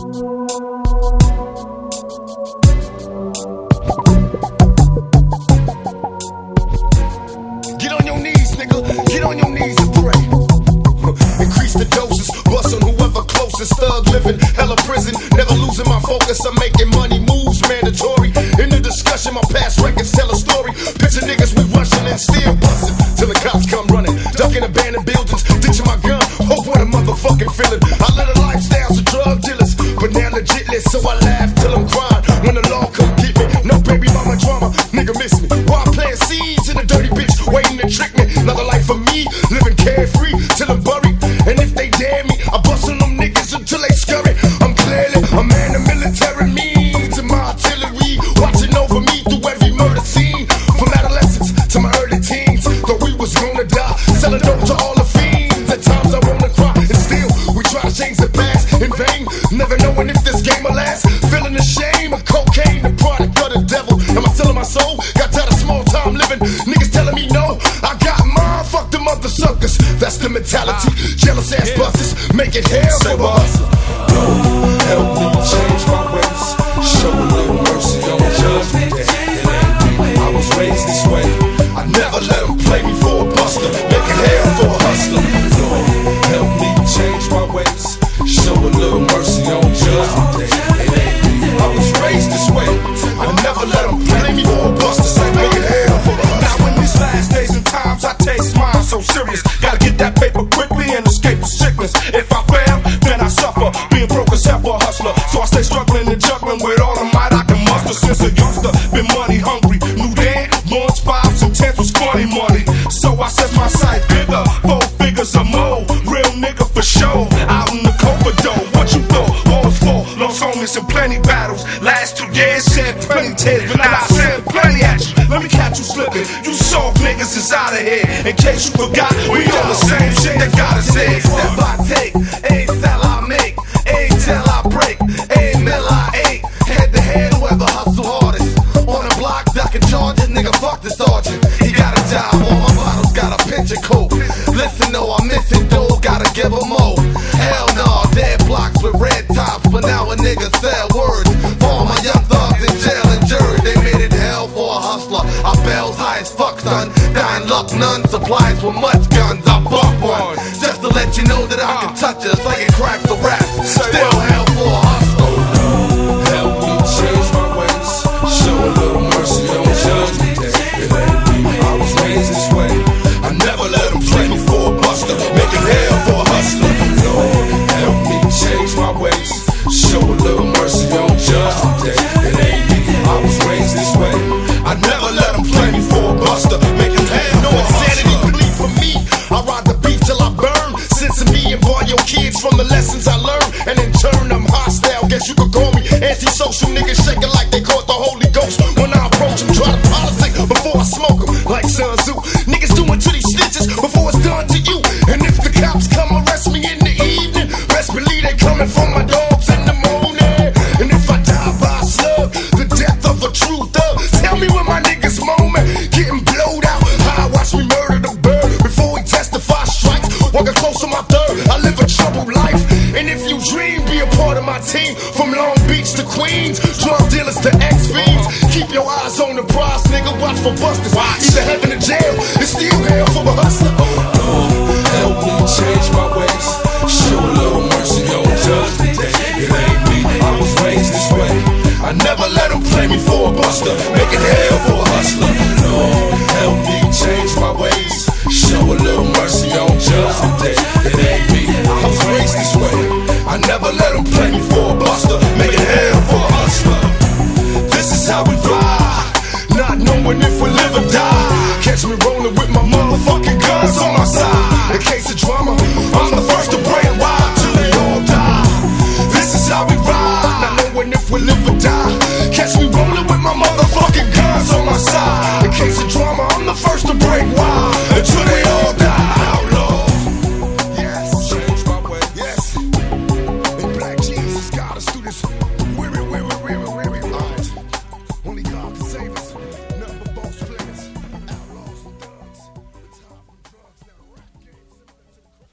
Get on your knees, nigga. Get on your knees and pray. Increase the doses, bust on whoever closest. Thug living, hella prison. Never losing my focus. I'm making money moves mandatory. In the discussion, my past records tell a story. Picture niggas we rushing and still busting till the cops come running. Ducking abandoned buildings, ditching my gun. Hope what a motherfucking feeling. I live a lifestyle of drug dealers, but now legitly, so I laugh till I'm crying. When the law come get me, no baby mama drama, nigga miss me. While I'm playing seeds in a dirty bitch, waiting to trick me. Another life for me, living carefree till I'm buried. And if they dare me, I bust on them niggas until they scurry. I'm clearly a man of military means, and my artillery watching over me through every murder scene. From adolescence to my early teens, thought we was gonna die, selling dope to all the fiends. At times I wanna cry, and still we try to change the past in vain. Never knowing if this game will last. Feeling the shame of cocaine, the product of the devil. Am I selling my soul? Got tired of small time living. Niggas telling me no, I got mine. Fuck them other suckers. That's the mentality. Jealous ass busters make it hell for a hustler. Lord, help me change my ways. Show a little mercy on Judgment Day. I was raised this way. I never let them play me for a buster. Make it hell for a hustler. Lord, help me change my ways. Show a little mercy on Judgment Day. I was raised this way. I never let them play me for a buster. Say make it hell for a hustler. Now in these last days and times, I taste mine so serious. Gotta get that paper quickly and escape the sickness. If I fail, then I suffer. Being broke is hell for a hustler. So I stay struggling and juggling with all the might I can muster. Since a youngster, been money hungry. Knew then, ones, fives, and tens was funny money. So I set my sight bigger, 4 figures or more. Real nigga for sure. Out in the Coverdome, what you thought? Wars for lost homies and plenty battles. Last 2 years, shed plenty tears, but now I send plenty at you. Let me catch you slipping. You soft niggas is out of here. In case you forgot, we on the same shit that got us here. Step I take, ain't sell I make, ain't tell I break, ain't mill I ate. Head to head, whoever hustle hardest. On the block, ducking charges, nigga, fuck the sergeant. He got a job, all my bottles got a pinch of coke. Listen, no, I'm missing dough, gotta give him more. Hell no, dead blocks with red tops, but now a nigga sell words. For all my young thugs in jail and jury, they made it hell for a hustler. Our bells high as fuck, son. Dying luck, none supplies with much guns. I buck one, just to let you know that I can touch it. It's like it cracks the rap. Still hell for a hustler. Help me change my ways. Show a little mercy on Judgment Day. I was raised this way. I never let them play me for a buster. Make it hell for a hustler. Lord, help me change my ways. Show a little mercy on Judgment Day. I was raised this way. I never let them play me for a buster. Make it hell No for a insanity hustler. plea for me. I ride the beef till I burn. Sense me and boy your kids from the lessons I learned. And in turn I'm hostile. Guess you could call me antisocial. Niggas shaking like they caught the Holy Ghost. When I approach them, try to politic before I smoke them. Like Sun Tzu. Niggas doing to these stitches before it's done to you. And if the cops come arrest me in the evening, best believe they coming for my dogs in the morning. And if I die by a slug, the death of a true thug. Tell me when my niggas moment getting blowed out. How I watch me murder the bird before he testify strikes. Walking close to my third, I live a troubled life. And if you dream, be a part of my team. From Long Beach to Queens, drug dealers to ex-fiends. Keep your eyes on the prize, nigga, watch for busters. Either heaven or jail, it's still hell for a hustler. Help me change my ways. Show a little mercy on Judgment Day. It ain't me, I was raised this way. I never let them play me for a buster. Make it hell for a hustler.